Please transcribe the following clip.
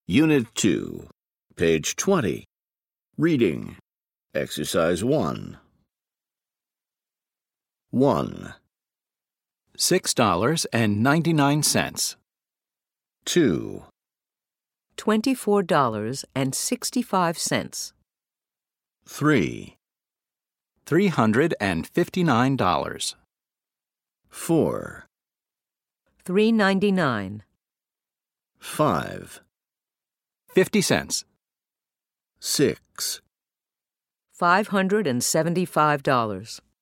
Unit 2, page 20. Reading. Exercise 1. 1, $6.99. 2, $24.65. 3, $359. 4, $3.99. 5, 50 cents. 6, $575.